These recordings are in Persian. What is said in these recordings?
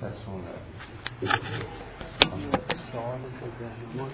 سوال بزنیم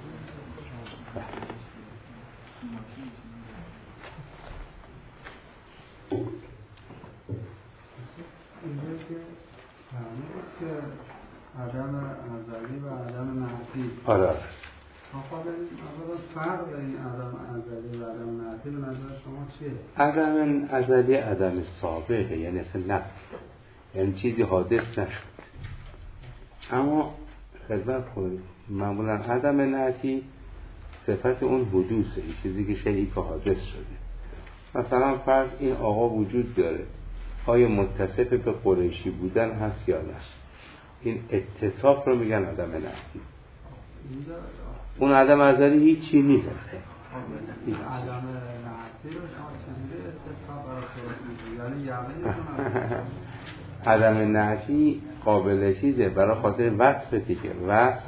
اینجا که فهمید که عدم ازلی و عدم نعتی. آره. اولا فرق این عدم ازلی و عدم نعتی به نظر شما چیه؟ عدم ازلی عدم سابقه، یعنی اصلا نبود، یعنی چیزی حادث نشد. اما خدمت کنید معمولا عدم نعتی صفت اون حدوثه، این چیزی که شیئی که حادث شده. مثلا فرض این آقا وجود داره، آیا متصف به قریشی بودن هست یا نه؟ این اتصاف رو میگن عدم نعتی. اون عدم ازلی هیچی نیست. عدم نعتی رو شما چجوری اتصاف برای خودت میگید؟ یعنی عدم نعتی قابل چیزه برای خاطر وصف دیگه. وصف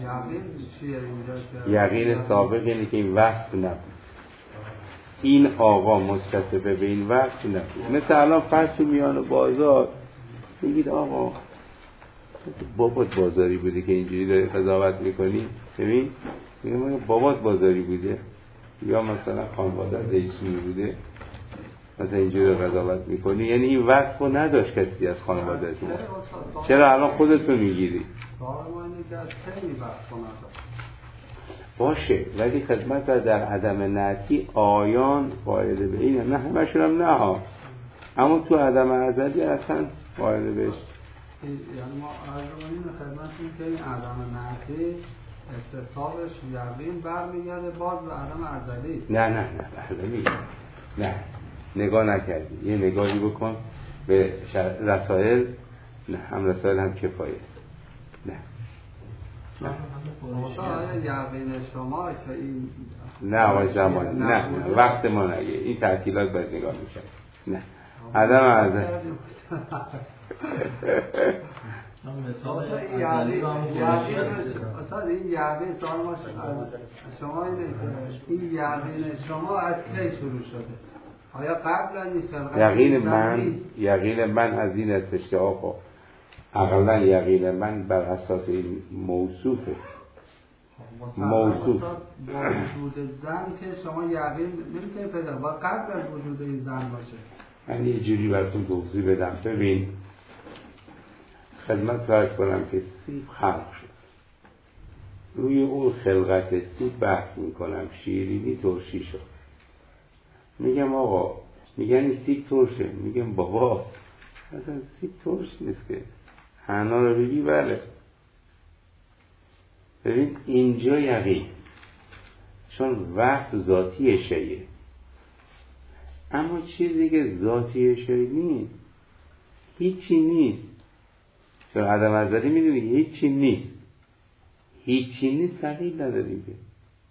یقین سابق اینه که این وصف نبود، این آقا متصف به این وصف نبود. مثل الان فرض تو میان بازار میگید آقا بابات بازاری بوده که اینجوری داری قضاوت میکنی، ببین میگم بابات بازاری بوده یا مثلا خانواده رئیسونی بوده مثلا اینجوری قضاوت میکنی، یعنی این وصف رو نداشت کسی از خانواده تو. چرا الان خودتو میگیری؟ باشه، ولی خدمت در عدم نعتی آیان قائل به این نه، همشون هم نه ها، اما تو عدم ازلی اصلا قائل بهش. یعنی ما آرزوانیم خدمتون که این عدم نعتی اتصابش یقین برمیگرده باز به عدم ازلی. نه بله میگم نه، نگاه نکردی، یه نگاهی بکن به رسائل. نه هم رسائل هم کفایه. نه یقین شما که این نه آقای زمانی نه وقت ما نگه، این تعطیلات باید نگاه میشه. نه عدم ازلی مثلا این یقین شما این یقین شما از کی شروع شده؟ آیا قبل از این خلقت یقین من از این استش که آقا اقلا یقین من بر اساس این موصوفه. موصوف با وجود زن که شما یقین نمیتونید پیدا با قبل از وجود این زن باشه. من یه جوری براتون توضیح بدم. ببین خدمت فرض کنم که سیب خلق شد، روی اون خلقت سیب بحث میکنم، شیرینی ترشی شد، میگم آقا میگن این سیب ترشه، میگم بابا اصلا سیب ترش نیست که، حنا رو بگی بله. ببین اینجا یقین، چون وصف ذاتی شیء، اما چیزی که ذاتی شیء نیست هیچی نیست. چون عدم ازلی میدونی هیچی نیست، هیچی نیست ثقیل نداریم که.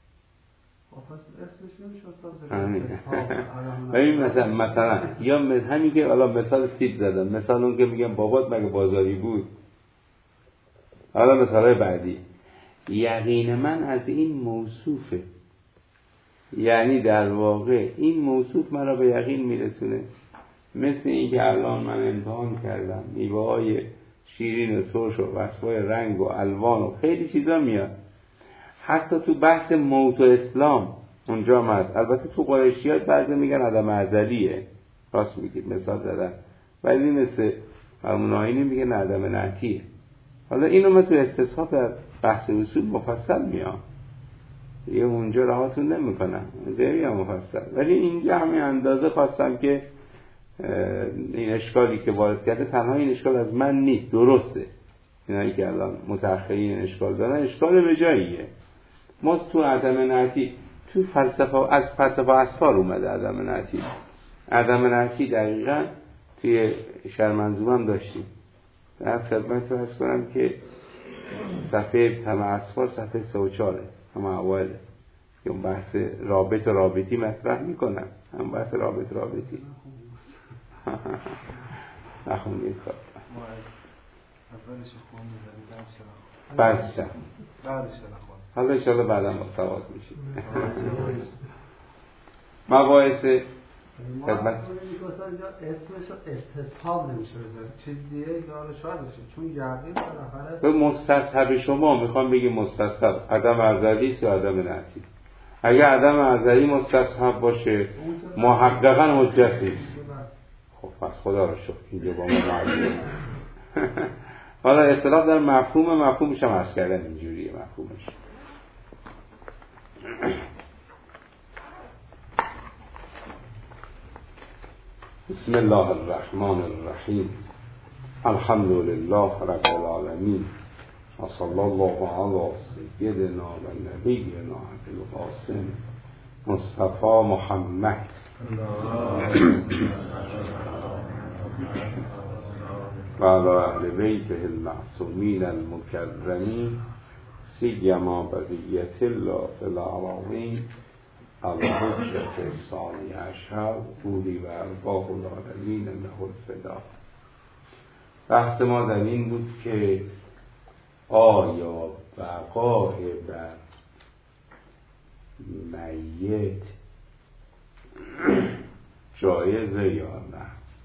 ببین مثلا یا همین که الان مثال سیب زدم، مثال اون که میگم بابات مگه بازاری بود. حالا مثالای بعدی، یقین من از این موصوفه، یعنی در واقع این موصوف مرا به یقین میرسونه. مثل این که الان من امتحان کردم میوه های شیرین و ترش و وصفای رنگ و الوان و خیلی چیزا میاد، حتی تو بحث موت و اسلام اونجا مد. البته تو قریشیات بعضی میگن عدم ازلیه، راست میگید مثال زدن، ولی مثل مرمون آینی میگن عدم نعتیه. حالا اینو من تو استصحاب در بحث اصول مفصل میام، یه اونجا راهاتون نمیکنم، اونجا مفصل، ولی اینجا همین اندازه خواستم که این اشکالی که وارد کرده تنها این اشکال از من نیست، درسته اینایی که الان متأخرین اشکال دارن اشکال به جاییه. ما تو عدم نعتی تو فلسفه از فلسفه اسفار اومده عدم نعتی. عدم نعتی دقیقاً توی شرح منظومه هم داشتیم. در خدمت رو عرض کنم که صفحه تمام اسفار صفحه 3 و 4 هم اوله که اون بحث رابط و رابطی مطرح میکنن، هم بحث رابطی نخونید کار اولش خوندیم بعدش حالا انشاءالله بعدا مستواد میشید. مباحث خدمت میگفتن اینجا اسمشو استصحاب نمیشه بذاره چیز دیگه داره شاید باشه چون یقین بالاخره به مستصحب شما میخوام بگی مستصحب عدم ازلی است یا عدم نفی. اگه عدم ازلی مستصحب باشه محققا حجت نیست. خب پس خدا رو شکر اینجا با ما معلومه. حالا اختلاف در مفهومش هم عرض کردن اینجوریه مفهومش. بسم الله الرحمن الرحیم الحمد لله رب العالمین و صلی الله علی سیدنا و نبینا ابوالقاسم مصطفی محمد و علی اهل بیته المعصومین المکرمین سیما بقیت الله فی الأراضین الحجة الثانی عشر اولی و ارباب العالمین له الفدا. بحث ما در این بود که آیا بقای بر میت جایزه یا نه؟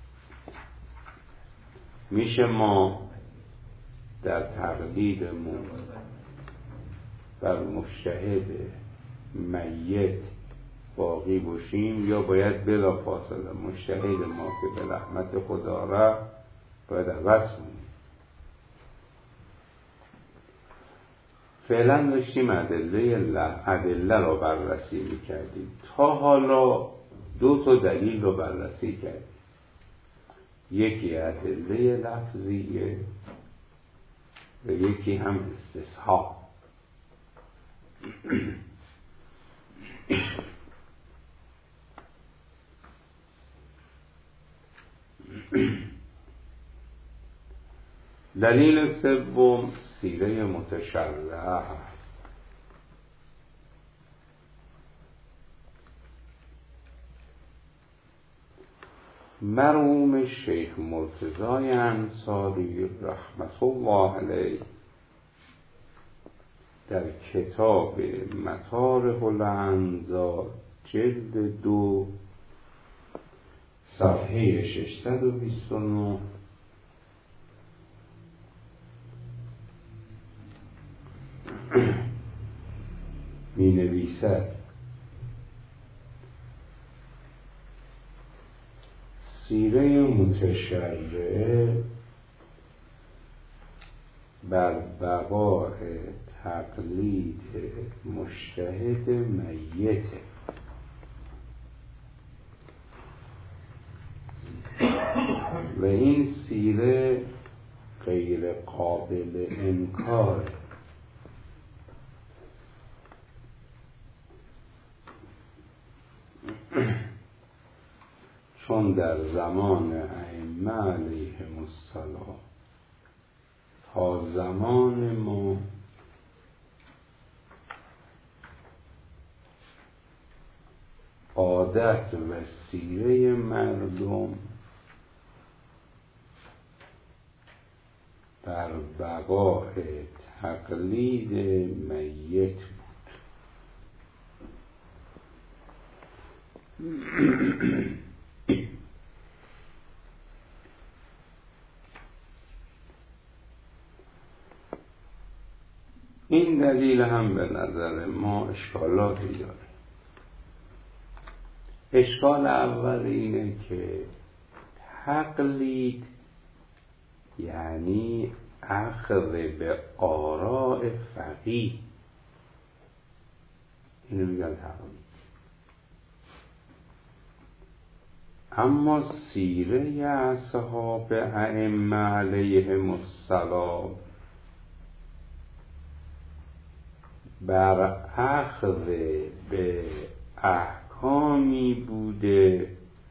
میشه ما در تقلیدمون بر مجتهد میت باقی باشیم یا باید بلا فاصله مجتهد ما که به رحمت خدا رفت باید عوض کنیم؟ فعلا داشتیم ادله را بررسی میکردیم. تا حالا 2 دلیل رو بررسی کردیم. یکی ادله لفظیه و یکی هم استصحاب. دلیل سوم سیره متشرعه است. مرحوم شیخ مرتضی انصاری رحمت الله علیه در کتاب مطارح الانظار جلد 2 صفحه 629 می نویسد سیره متشرعه بر بقاء تقلید مجتهد میت و این سیره غیر قابل انکار، چون در زمان ائمه علیهم السلام تا زمان ما عادت و سیره مردم بر بقاء تقلید میت بود. این دلیل هم به نظر ما اشکالاتی داره. اشکال اول اینه که تقلید یعنی اخذ به آراء فقیه، اینو میگن تقلید. اما سیره اصحاب ائمه علیهم السلام بر اخذ به احکامی بوده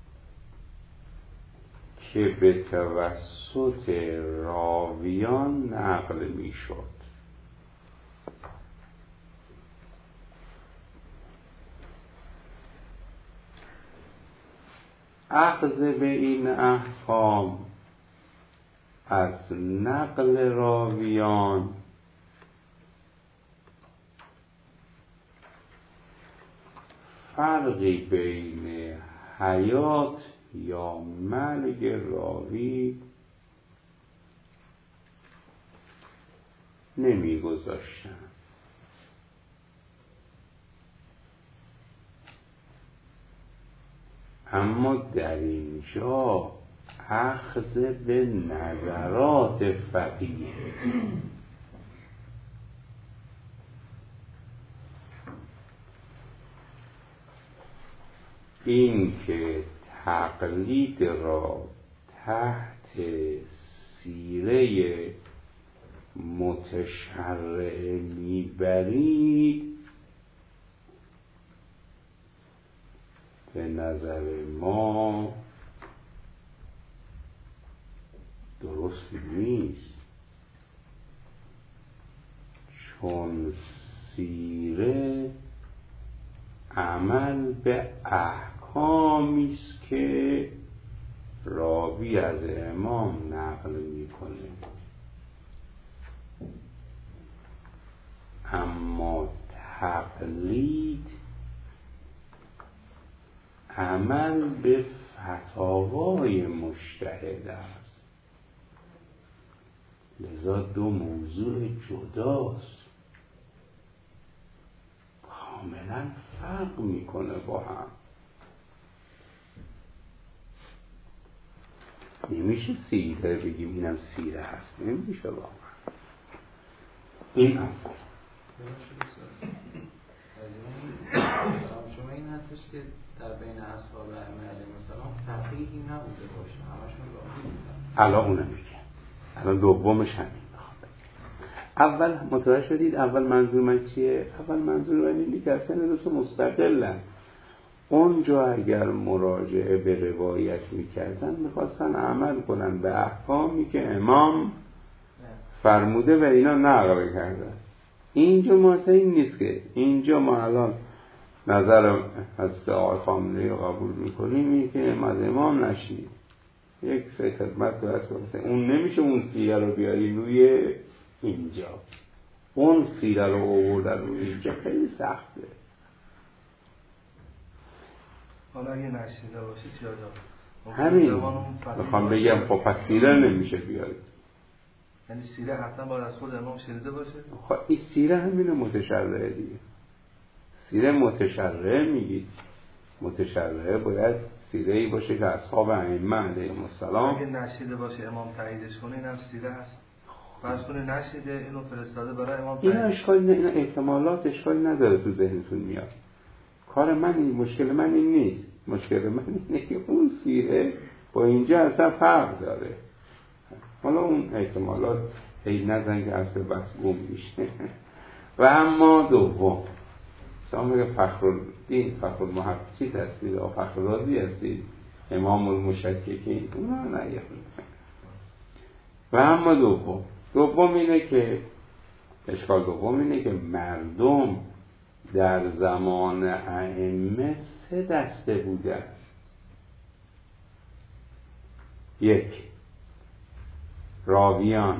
که به توسط راویان نقل می شد. اخذ به این احکام از نقل راویان فرقی بین حیات یا مرگ راوی نمیگذاشتن. اما در اینجا اخذ به نظرات فقیه، این که تقلید را تحت سیره متشرع میبرید به نظر ما درست نیست، چون سیره عمل به احکامی است که راوی از امام نقل میکنه، اما تقلید عمل به فتاوای مجتهد است. لذا دو موضوع جداست، کاملا فرق میکنه با هم. نمیشه سیره بگیم اینم سیره هست، نمیشه واقعا. این هم شما این هستش که در بین اصحاب ائمه علیهم السلام فقیهی نبوده باشه، همشون راوی بودن. الان اونم میگه، الان دومش همین میخوام بگم. اول متوجه شدید اول منظور من چیه؟ اول منظور من اینه که اصلا روز مستقلن. اونجا اگر مراجعه به روایت میکردن میخواستن عمل کنن به احکامی که امام فرموده و اینا نقل کردن. اینجا ما اصلا این نیست که اینجا ما الان نظر حضرت آقای خامنه‌ای رو قبول میکنیم، این که از امام نشنید یک سه خدمت تو هست بسه. اون نمیشه اون سیره رو بیاری روی اینجا، اون سیره رو آوردن روی اینجا خیلی سخته. حالا اگه نشنیده باشی چی آدم؟ همین میخوام بگم خب پس سیره نمیشه بیارید. یعنی سیره حتما باید از خود امام شنیده باشه؟ خب این سیره همینه متشرعه دیگه. سیره متشرعه میگید، متشرعه باید سیره‌ای باشه که اصحاب ائمه علیهم السلام. اگه نشیده باشه امام تاییدش کنه اینم سیره هست. فرض کنه نشیده اینو فرستاده برای امام تایید. اینا اشکال نه، اینا احتمالات اشکال نداره تو ذهنتون میاد. کار من این، مشکل من این نیست. مشکل من اینه که اون سیره با اینجا اصلا فرق داره. حالا اون احتمالات هی نزن که اصل بحث گم میشه. و اما دوم سامر فخرالدین فخرالمحقق چیز هستید و فخرالرازی هستید، امام المشککین اونا نگه. و اما دوم اینه که اشکال دوم اینه که مردم در زمان ائمه سه دسته بودن. یک، راویان،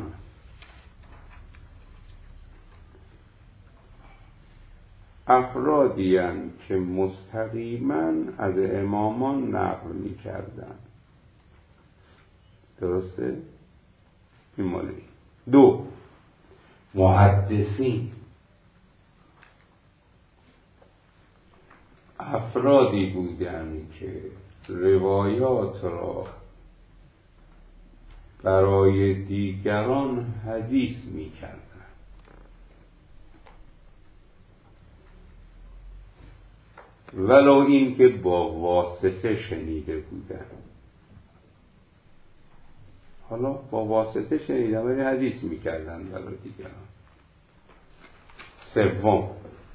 افرادی هستند که مستقیما از امامان نقل می کردن. درسته؟ این مالی. دو، محدثین، افرادی بودند که روایات را برای دیگران حدیث می کردن. ولو این که با واسطه شنیده بودن. حالا با واسطه شنیدن ولی حدیث می کردن برای دیگران. سوم،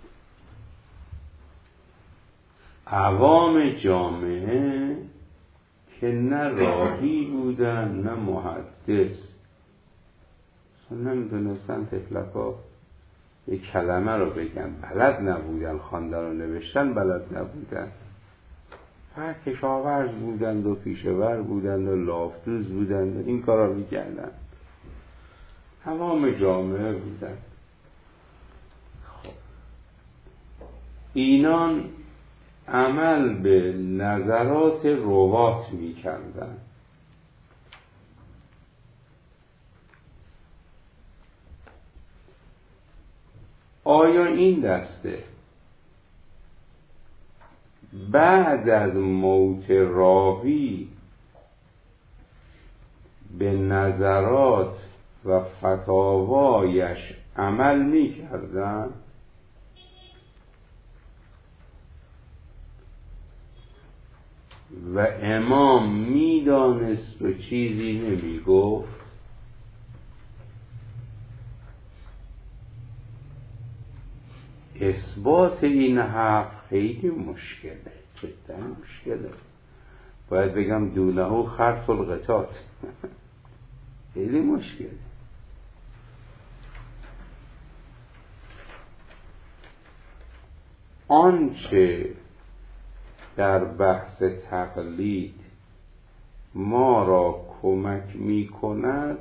عوام جامعه که نه راوی بودن نه محدث، نمیدونستن تفلکا یک کلمه رو بگن، بلد نبودن، خواندن و نوشتن بلد نبودن، فقط کشاورز بودند و پیشه‌ور بودند و لافتوز بودند و این کارا میکردن. عوام جامعه بودن. خب اینان عمل به نظرات روات می‌کردن. آیا این دسته بعد از موت راوی به نظرات و فتاوایش عمل می‌کردن؟ و امام می‌دانست و چیزی نمی‌گفت؟ اثبات این حرف خیلی مشکله، جدا مشکله. باید بگم دونه خرف القطات خیلی مشکله. آنچه در بحث تقلید ما را کمک می کند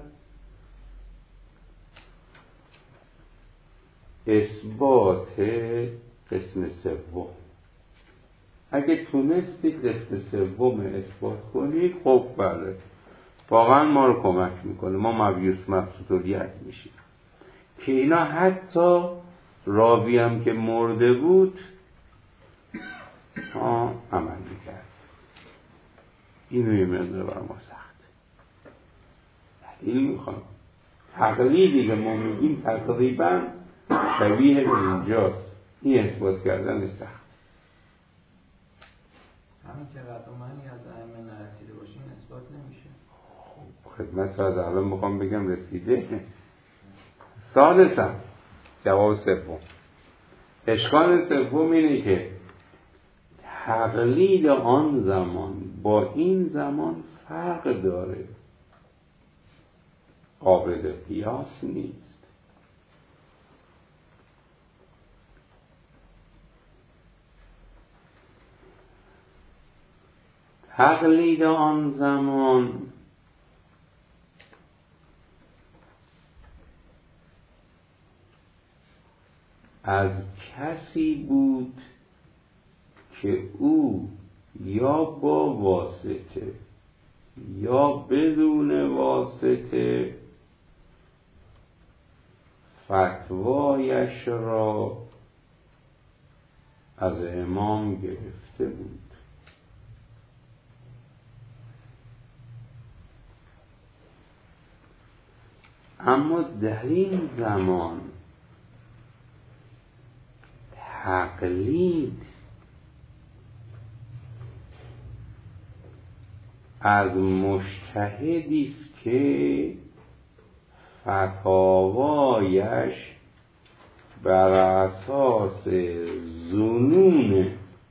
اثبات قسم سوم. اگه تونستید قسم سوم اثبات کنید خب بله واقعا ما رو کمک میکنه، ما مبیوس مقصودیت میشیم که اینا حتی راوی هم که مرده بود عمل میکرد. اینو یه مقدار برای ما سخت دلیل میخوام. تقلیدی که ما میگیم تقریبا شبیه به اینجاست. این اثبات کردن سخت. همین که قطعمانی از ائمه نرسیده باشین اثبات نمیشه. خدمت از الان میخوام بگم رسیده. ثالثا جواب سوم. اشکال سوم اینه که تقلید آن زمان با این زمان فرق داره، قابل قیاس نیست. تقلید آن زمان از کسی بود که او یا با واسطه یا بدون واسطه فتوایش را از امام گرفته بود. اما در این زمان تقلید از مجتهدی است که فتاوایش بر اساس ظنون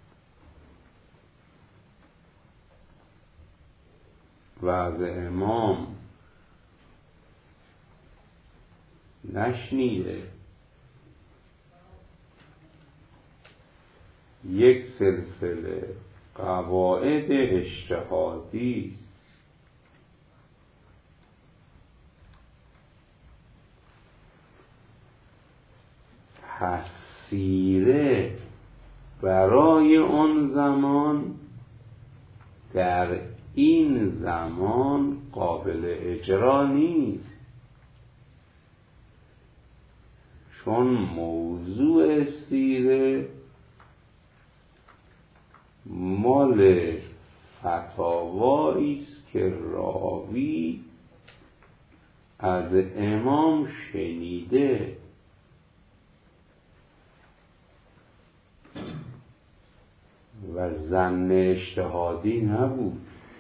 و از امام نشنیده یک سلسله قواعد اجتهادی است پس سیره برای آن زمان در این زمان قابل اجرا نیست، چون موضوع سیره مال فتاوایی است که راوی از امام شنیده و ظن اجتهادی نبود.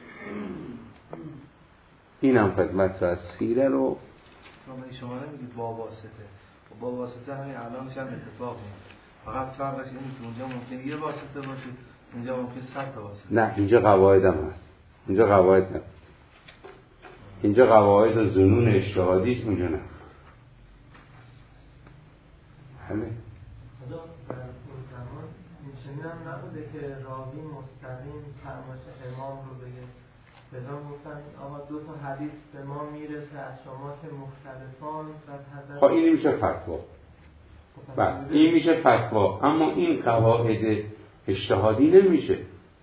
اینم خدمت از سیره رو شما نمیگید با واسطه. با واسطه همین الان چند اتفاق میفته. فقط فرقش اینه که اونجا ممکن یه واسطه باشه، اینجا ممکن 100 تا واسطه. نه اینجا قواعد هم هست. اینجا قواعد نه. اینجا قواعد و ظنون اجتهادی است، اونجا نه. همه حالا در اون زمان این هم نبوده که راوی مستقیم فرمایش امام رو بگه. بزن گفتن آقا دو تا حدیث به ما میرسه از شما که مختلفان و حضرت. این میشه فتوا. این میشه فتوا. اما این قواعد اجتهادی نمیشه.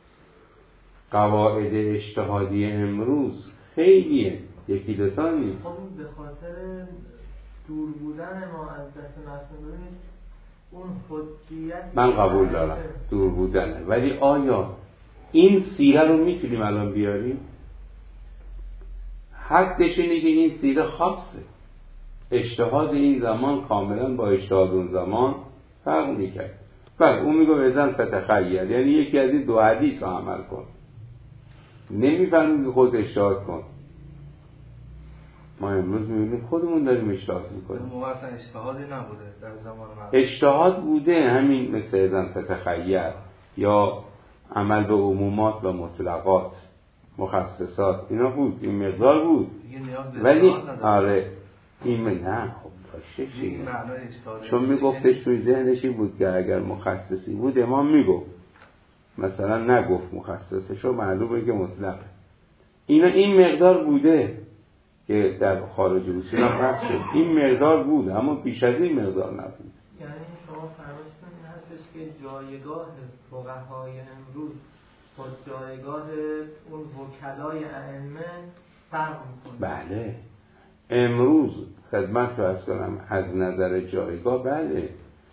قواعد اجتهادی امروز خیلیه، یکی دوتا نیست. خب به خاطر دور بودن ما از دست معصوم اون حجیت من قبول دارم دور بودنه، ولی آیا این سیره رو میتونیم الان بیاریم؟ حدش اینه که این سیره خاصه، اجتهاد این زمان کاملا با اجتهاد اون زمان فرق میکرد. بله اون میگه بزن فتخیل، یعنی یکی از این دو حدیث رو عمل کن، نمیفهمیم که خود اجتهاد کن. ما امروز میبینیم خودمون داریم اجتهاد میکنیم. موقع اصلا اجتهادی نبوده در زمان من. اجتهاد بوده، همین مثل ازن فتخیل یا عمل به عمومات و مطلقات مخصصات، اینا بود، این مقدار بود. ولی آره این نه خب باشه چی، چون میگفتش توی ذهنش این بود که اگر مخصصی بود امام میگفت، مثلا نگفت مخصصشو، معلومه که مطلقه. اینا این مقدار بوده که در خارج اصول هم بحث شد، این مقدار بود اما بیش از این مقدار نبود. یعنی شما فرمایشتون این هستش که جایگاه فقهای امروز با جایگاه اون وکلای ائمه فرق میکنه؟ بله امروز خدمت رو عرض کنم از نظر جایگاه بله.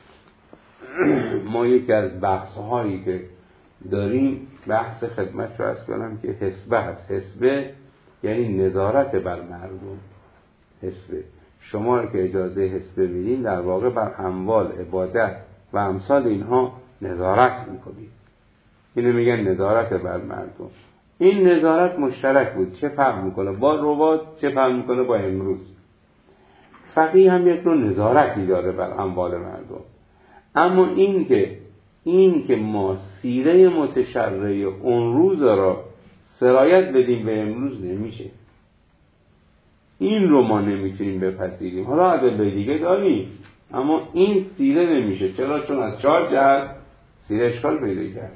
ما یکی از بحث هایی که داریم بحث خدمت رو عرض کنم که حسبه هست. حسبه یعنی نظارت بر مردم. حسبه شما که اجازه حسبه میدین در واقع بر اموال عبادت و امثال اینها نظارت میکنید. اینو میگن نظارت بر مردم. این نظارت مشترک بود. چه فرق میکنه با روات، چه فرق میکنه با امروز؟ فقیه هم یک نوع نظارتی داره بر اموال مردم، اما این که ما سیره متشرعه اون روز را سرایت بدیم به امروز نمیشه. این رو ما نمیتونیم بپذیریم. حالا ادله دیگه داریم اما این سیره نمیشه. چرا؟ چون از 4 جهت سیره اشکال پیدا کرد.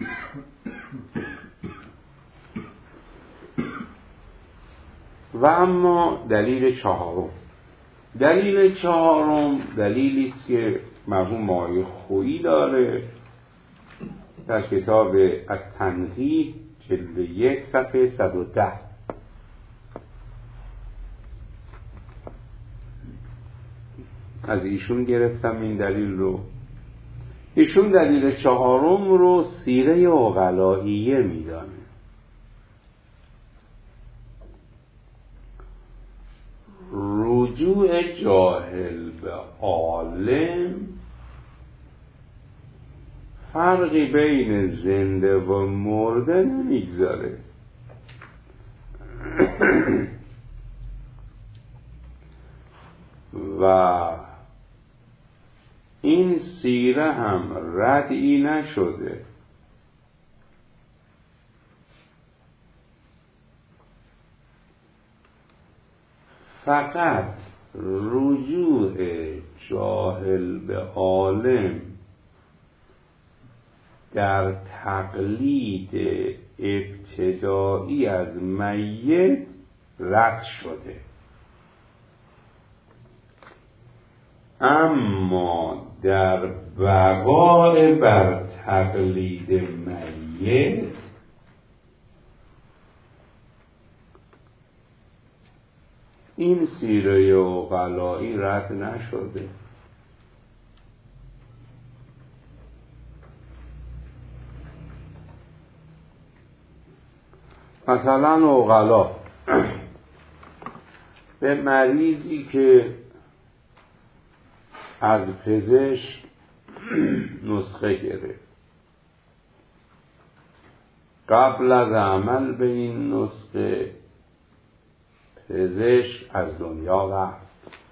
و اما دلیل چهارم دلیلی است که مرحوم آقای خویی داره در کتاب التنقیح جلد 1 صفحه 110. از ایشون گرفتم این دلیل رو. ایشون دلیل چهارم رو سیره عقلائیه میدانه. رجوع جاهل به عالم فرقی بین زنده و مرده نمیگذاره. و این سیره هم ردی نشده. فقط رجوع جاهل به عالم در تقلید ابتدایی از میت رد شده، اما در بقای بر تقلید میت این سیره عقلایی رد نشده. مثلا عقلا به مریضی که از پزشک نسخه گرفت، قبل از عمل به این نسخه پزشک از دنیا رفت.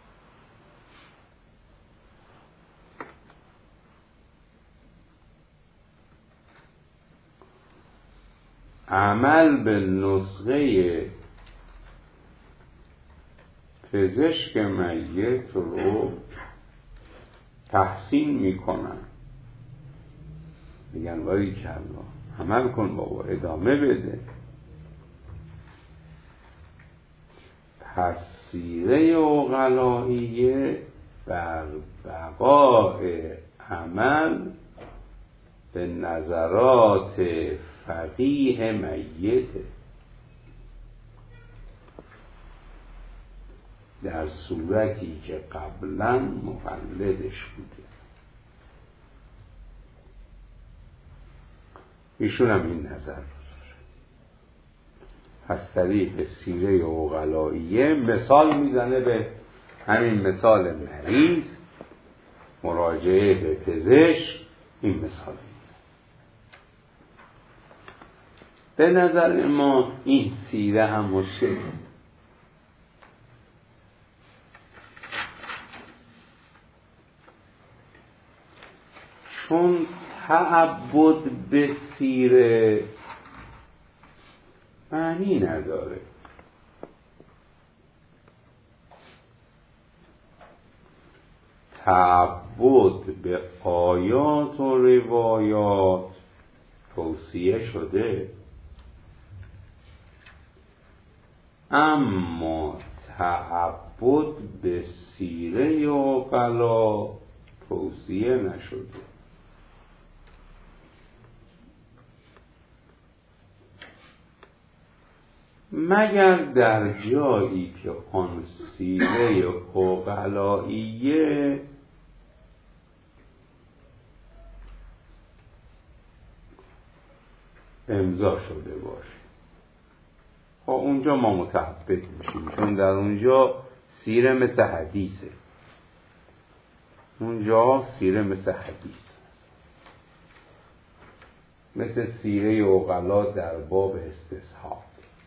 عمل به نسخه پزشک میت رو تحسین میکنن، میگن وای کلا عمل کن بابا، ادامه بده. پس سیره عقلائیه بر بقای عمل به نظرات فقیه میته، در صورتی که قبلا مقلدش بوده. ایشون هم این نظر رو داره. پس طریق سیره عقلائیه مثال میزنه به همین مثال مریض، مراجعه به پزشک، این مثال میزنه. به نظر ما این سیره هم مشکل، چون تعبد به سیره معنی نداره. تعبد به آیات و روایات توصیه شده، اما تعبد به سیره عقلا توصیه نشده. مگر در جایی که آن سیره عقلائیه امضا شده باشه، خب اونجا ما متعبد میشیم، چون در اونجا سیره مثل حدیثه. اونجا سیره مثل حدیث، مثل سیره عقلا در باب استصحاب.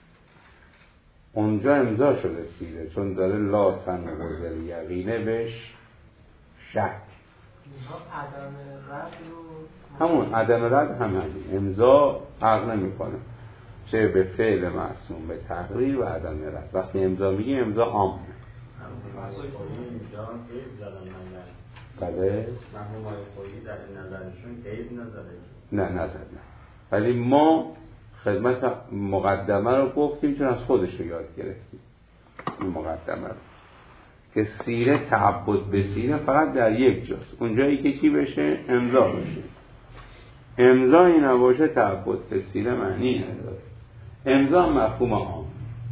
اونجا امضا شده سیره، چون داره لا تنقض الیقین بهش شک. همون عدم رد هم همین امضا فرق نمیکنه، چه به فعل معصوم، به تقریر و عدم رد. وقتی امضا میگیم امضا عامه. بله مرحوم آقای خویی در این نظرشون قید نظره؟ نه نظر نه، ولی ما خدمت مقدمه رو گفتیم چون از خودش رو یاد گرفتیم. این مقدمه رو که سیره تعبد به سیره فقط در یک جاست، اونجایی که چی بشه؟ امضا بشه. امضایی نباشه تعبد به سیره معنی نداره. امضا مفهوم عام.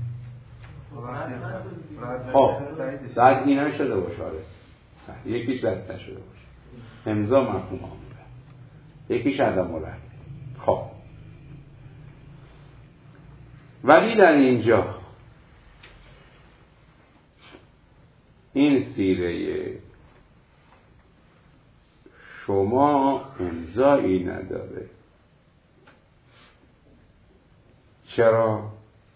خب رد این نشده باشه، یکیش رد نشده باشه، امضا مفهوم عام، یکیش عدم رد. خب ولی در اینجا این سیره شما امضایی نداره. چرا؟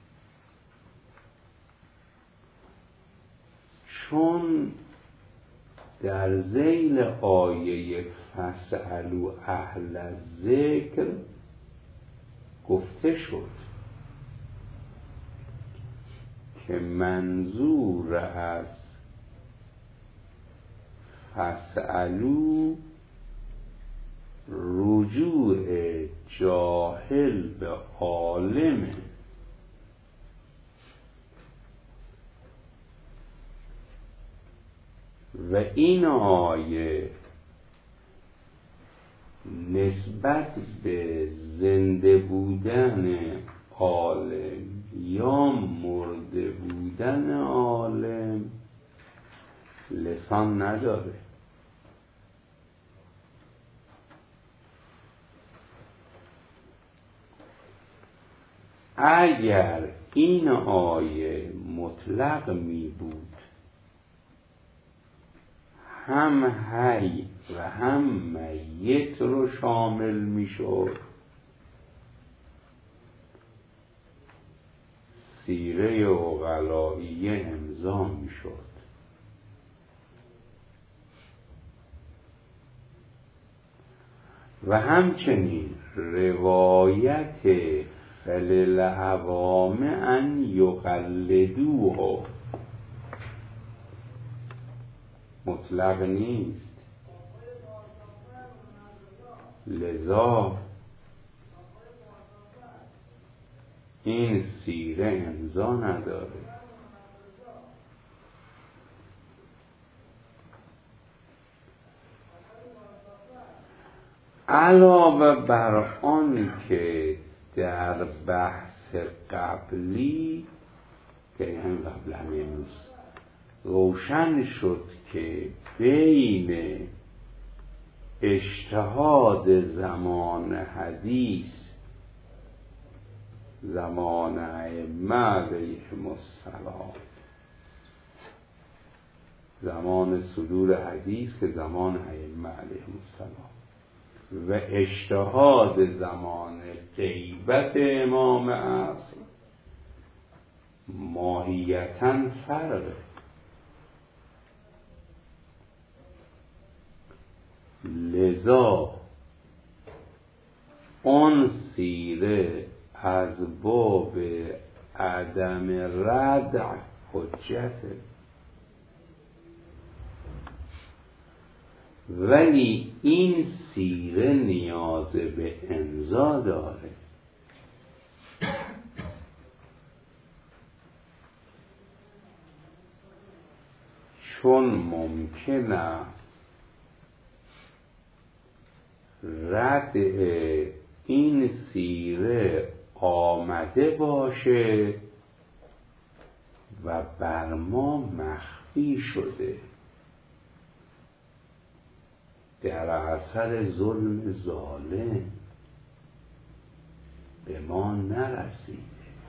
چون در ذیل آیه فاسألوا اهل الذکر گفته شد که منظور از فاسألوا رجوع جاهل به عالمه. و این آیه نسبت به زنده بودن عالم یا مرده بودن عالم لسان نداره. اگر این آیه مطلق می بود، هم حی و هم میت رو شامل می شد، سیره عقلائیه امضا می شد. و همچنین روایت فللعوام ان یقلدوه مطلق نیست، لذا این سیره امضا نداره. علاوه بر آن که در بحث قبلی که همین قبل همین امروز روشن شد که بین اجتهاد زمان حدیث، زمان ائمه علیهم السلام، زمان صدور حدیث که زمان ائمه علیهم السلام، و اجتهاد زمان غیبت امام عصر ماهیتاً فرقه. لذا آن سیره از باب عدم ردع حجته، ولی این سیره نیاز به امضا داره. چون ممکن است ردع این سیره آمده باشه و بر ما مخفی شده در اثر ظلم ظالم به ما نرسیده.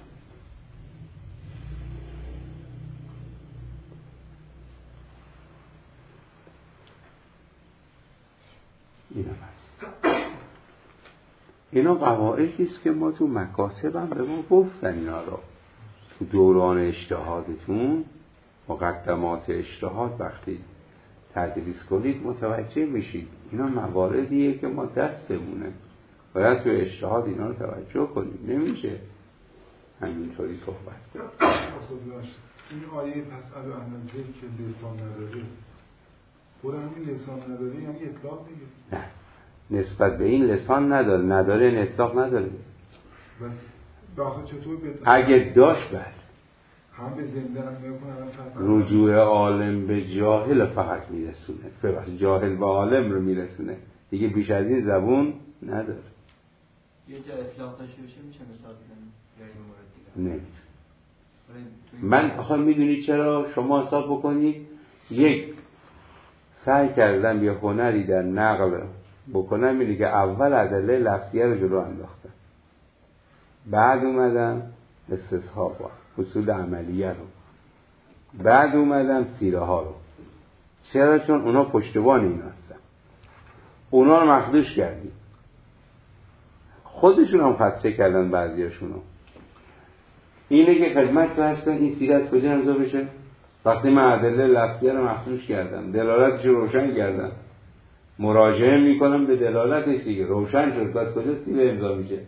اینا قواعدی است که ما تو مکاسب هم به ما گفتن. اینا رو تو دوران اجتهادتون، مقدمات اجتهاد وقتی تدریس کنید متوجه میشید. اینا مواردیه که ما دستمونه، باید تو اجتهاد اینا رو توجه کنیم. نمیشه همینطوری صحبت کنیم. این آیه پس علی احمد که لسان نداره، برای همین لسان نداره یعنی اطلاق دیگه؟ نه، نسبت به این لسان نداره این اطلاق نداره. بس داخل چطور اگه داشت بعد هم به زنده هم میکنه رجوع عالم به جاهل فقط میرسونه، فقط جاهل به عالم رو میرسونه دیگه، بیش از این زبون نداره. یه جا اطلاق داشته باشه میشه مثال بزنیم یا این مورد دیگه؟ من آخه میدونی چرا؟ شما حساب بکنید یک سعی کردم یه هنری در نقل بکنم، اینه که اول ادله لفظیه رو جلو انداختم، بعد اومدم استصحاب و اصول عملیه رو، بعد اومدم سیره ها رو. چرا؟ چون اونا پشتبان این هستن، اونا رو مخدوش کردیم، خودشون هم خدشه کردن بعضیاشونو. اینه که خدمت تو هست کن این سیره از کجا امضا بشه؟ وقتی من ادله لفظیه رو مخدوش کردم، دلالتش رو روشن کردم، مراجعه میکنم به دلالتش دیگه، روشن شد، بس کجا سیره امضا میشه؟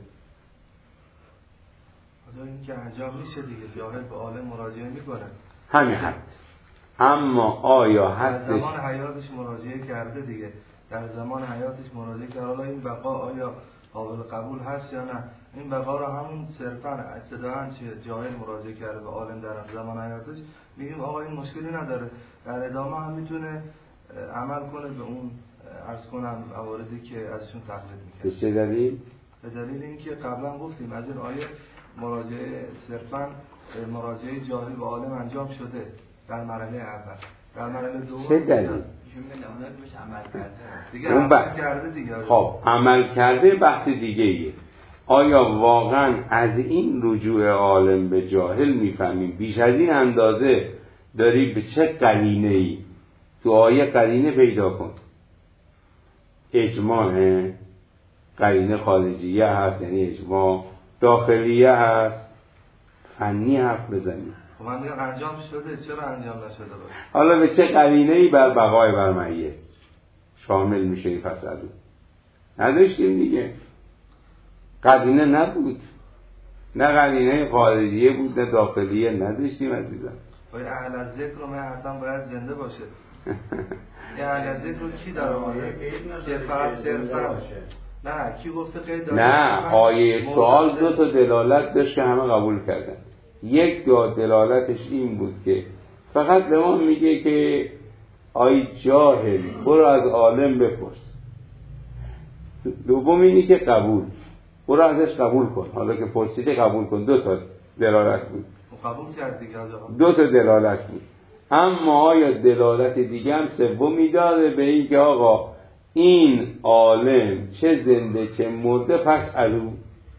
این که انجام میشه دیگه، جاهل به عالم مراجعه میکنه، همین حد. اما آیا حدش در زمان حیاتش مراجعه کرده دیگه، در زمان حیاتش مراجعه کرده، حالا این بقا آیا قابل قبول هست یا نه؟ این بقا رو همون صرفا ابتداءً جاهل مراجعه کرده به عالم در زمان حیاتش، میگیم آقا این مشکلی نداره، در ادامه هم میتونه عمل کنه به اون عرض کنم مواردی که ازشون تقلید میکنه. به چه دلیل؟ به دلیل اینکه قبلا گفتیم از این آیه مراجعه صرفاً مراجعه جاهل به عالم انجام شده در مرحله اول، در مرحله دوم چه دلیل؟ ایشون میگن نمونه روش عمل کرده دیگه، عمل کرده دیگه. خب عمل کرده بحث دیگه ایه. آیا واقعا از این رجوع عالم به جاهل میفهمیم بیش از این اندازه داری به چه قرینه‌ای؟ تو آیه قرینه پیدا کن. اجماع قرینه خارجیه هست، یعنی اجماع داخلیه هست، فنی حرف بزنی. خب من دیگه انجام شده، چرا انجام نشده باشه؟ حالا به چه قرینه‌ای بر بقای برمعیه شامل میشه این فصل؟ نداشتیم دیگه، قرینه نبود، نه قرینه خارجیه بود نه داخلیه، نداشتیم عزیزم. باید اهل از ذکر رو حتما باید زنده باشه. یه اهل از ذکر رو کی داره آمده؟ که فقط صرفا نه، کی گفته قید داره؟ نه، آیه سوال دو تا دلالت داشت که همه قبول کردن. یک دلالتش این بود که فقط به ما میگه که آی جاهل برو از عالم بپرس. دوم اینی که قبول، برو ازش قبول کن. حالا که پرسیده قبول کن. 2 تا دلالت بود. قبول کرد دیگه از آقا. 2 تا دلالت بود. اما آیا دلالت دیگه هم سومی داره به این که آقا این عالم چه زنده چه مرده پس علو رد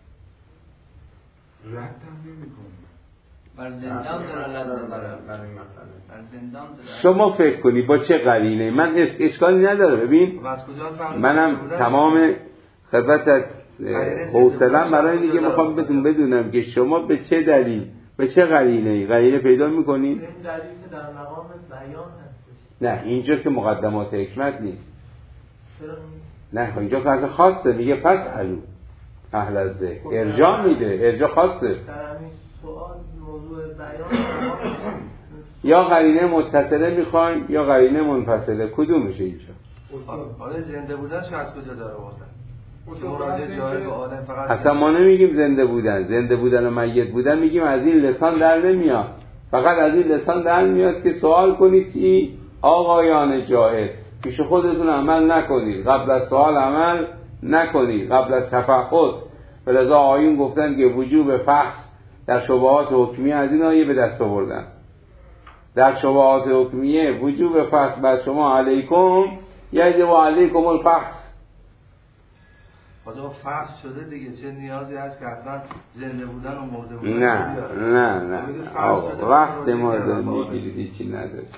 هم نمی کنه. بر زندان دلالت نداره. بر زندان دلالت. شما فکر کنی با چه قرینه؟ من اشکالی نداره. ببین منم تمام خدمت حوصله‌ام برای اینکه میخوام بدونم که شما به چه دلیل، به چه قرینه پیدا میکنید؟ این دلیل که در مقام بیان هستش. نه اینجا که مقدمات حکمت نیست. نه اینجا فرض خاصه، میگه پس علو اهل از ذکر ارجاع میده، ارجاع خاصه. در همین سوال موضوع بیان یا قرینه متصله میخوایم یا قرینه منفصله، کدومشه اینجا؟ حالا زنده بودنش از کجا داره آوردن؟ که مراجعه جای به عالم فقط اصلا ما نمیگیم زنده بودن و میت بودن، میگیم از این لسان در نمیاد. فقط از این لسان در میاد که سوال کنید چی؟ آقایان جاهل، پیش خودتون عمل نکنید، قبل از سوال عمل نکنید، قبل از تفحص. ولذا آیون گفتن که وجوب فحص در شبهات حکمیه از این آیه به دست آوردن. در شبهات حکمیه وجوب فحص بر شما علیکم یجب علیکم الفحص. حالا فحص شده دیگه، چه نیازی هست که حتما زنده بودن و مرده بودن؟ نه وقت ما رو میگیرید هیچی نداره. یه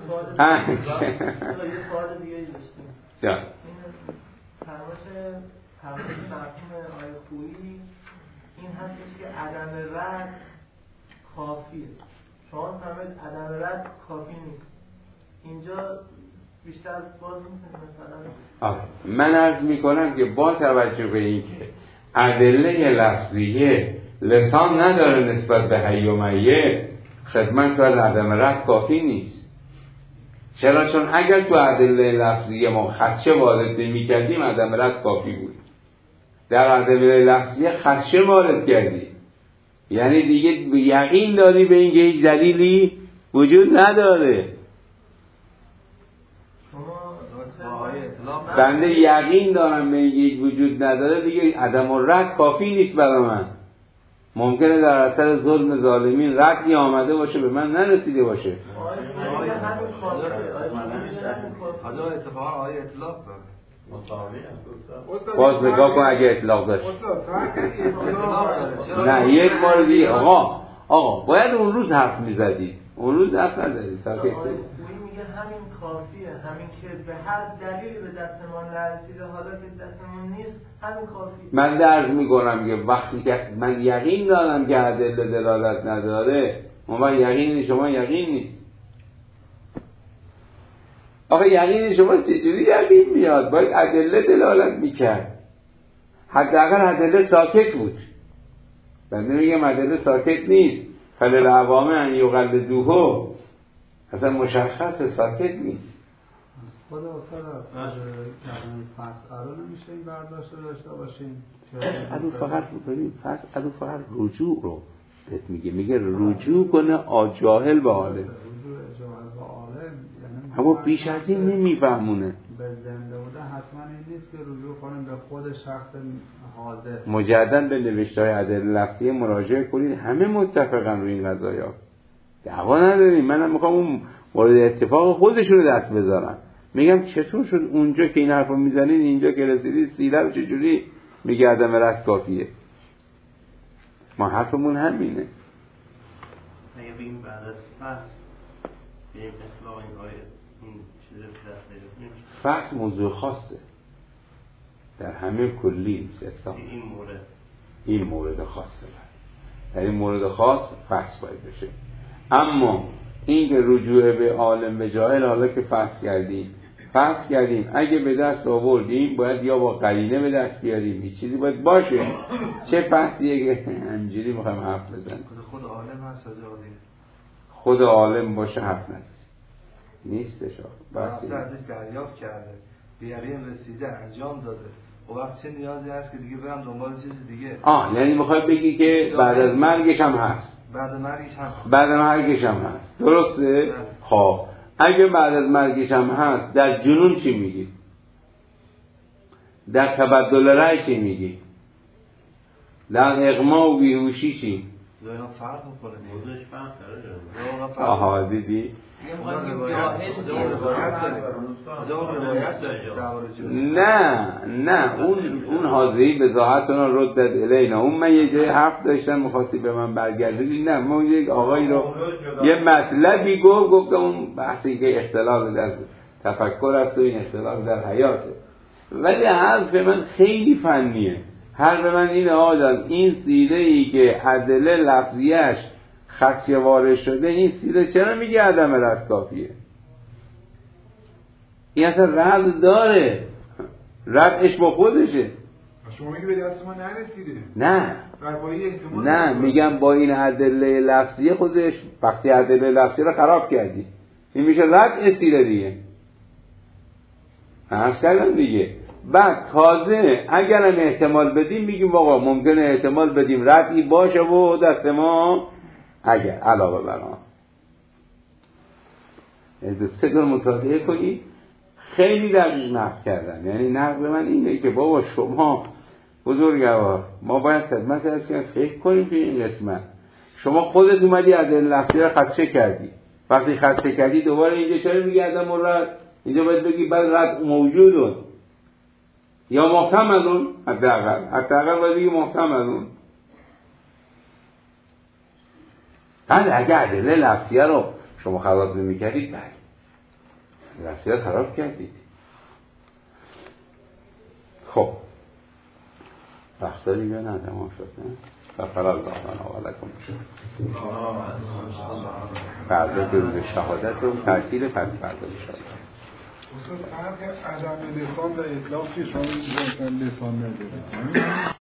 سوال دیگه داشتیم. جان فرمایش مرحوم آقای خویی این هستش که عدم رد کافیه. شما فرمایید عدم رد کافی نیست. اینجا بیشتر باز می‌کنید مثلا من عرض میکنم که با توجه به این که ادله لفظیه لسان نداره نسبت به حی و میت، خدمت از عدم رد کافی نیست. چرا؟ چون اگر تو ادله لفظیه ما خدشه وارد نمی‌کردیم عدم رد کافی بود. در ادله لفظیه خدشه وارد کردیم، یعنی دیگه یقین داری به این که هیچ دلیلی وجود نداره. بنده یقین دارم به این وجود نداره، دیگه عدم رد کافی نیست برای من. ممکنه در اثر ظلم ظالمین ردی آمده باشه به من نرسیده باشه. حالا اتفاقا آیه اطلاق داره باز نگاه کن اگه اطلاق داشت. نه یک بار دیگه آقا باید اون روز حرف میزدی، اون روز حرف نزدی. همین کافیه، همین که به هر دلیلی به دستمان نرسیده، حالا که دستمان نیست همین کافیه. من درز میکنم که وقتی که من یقین دارم که ادله دلالت نداره، اون وقت یقین شما یقین نیست. آخه یقین شما چجوری یقین میاد؟ باید ادله دلالت میکرد. حداقل ادله ساکت بود. من نمیگم ادله ساکت نیست، خلل عوامه ان یقلدوه اصلا مشخص ساکت نیست. خود اصلا از فسعلو نمیشه این برداشته داشته باشیم؟ فسعلو فقط رجوع رو بهت میگه رجوع کنه آجاهل به عالم. رجوع جاهل به عالم اما بیش از این نمیفهمونه. به زنده بوده حتما این نیست که رجوع کنیم به خود شخص حاضر. مجددا به نوشته‌های ادله لفظی مراجعه کنید، همه متفقن روی این قضایا. دعوا نداریم. منم میخوام اون مورد اتفاق خودشون رو دست بذارم. میگم چطور شد اونجا که این حرفو میزنید اینجا که رسیدید سیله رو چجوری میگه عدم رد کافیه؟ ما حرفمون همینه. اگه بگیم بعد از فحص بگیم اطلاق این آیه این چیز دست بگیم فحص موضوع خاصه، در همه کلی نیست. این مورد خاصه. در این مورد خاص فحص باید بشه. اما این که رجوع به عالم به جاهل، حالا که فحص کردیم اگه به دست آوردیم باید یا با قرینه به دست بیاریم، یه چیزی باید باشه. چه فحصیه که همینجوری میخوایم حرف بزنیم؟ خود عالم هست از خود عالم باشه حرف نیستش. وقتی ازش دریافت کرده به یقین رسیده انجام داده، و وقت چه نیازی هست که دیگه برم دنبال چیز دیگه؟ یعنی میخوای بگی که بعد از مرگش هم هست؟ بعد مرگش هم هست. درسته؟ خب اگه بعد از مرگش هم هست، در جنون چی میگی؟ در تبدل رأی چی میگی؟ در اغما و بیهوشی چی؟ اینا فرق میکنه موضوعش فرق داره. آها دیدی؟ نه اون حاضری بزاحتون رو ردت الینا. اون من یه جای حرف داشتم میخواستی به من برگردی. نه من یک آقایی رو یه مطلبی گفت اون بحثی که اختلاف در تفکر است و این اختلاف در حیاته، ولی حرف من خیلی فنیه. حرف من اینه آجان این سیره ای که ادله لفظیش خدشه وارد شده، این سیره چرا میگه عدم رد کافیه؟ این اصلا رد داره، ردش با خودشه. شما میگه به دست ما نرسیده. نه میگم با این ادله لفظی خودش، وقتی ادله لفظی رو خراب کردی این میشه رد سیره دیگه. عرض کردم دیگه. بعد تازه اگرم احتمال بدیم میگیم آقا ممکنه احتمال بدیم ردی باشه و دست ما اگر علاوه بر آن سه دور مطالعه کنی. خیلی دقیق نقد کردن. یعنی نقد من اینه که بابا شما بزرگوار ما باید خدمت هست که فکر کنیم که این قسمت شما خودت اومدی از این لفظی رو خدشه کردی، وقتی خدشه کردی دوباره اینجا چرا میگی عدم رد؟ اینجا باید بگی بعد رد موجودون یا محتملون. حداقل باید بگی محتملون. بعد اگه ادله لفظیه رو شما خراب نمی‌کردید، بله لفظیه رو خراب کردید. خب وقتا دیگه نه تمام شد نه؟ سفر الله و علیکم شد. فردا که روز شهادت رو تأثیر فردا شد. فرق عدم لسان و اطلاق چیه؟ شما لسان نداره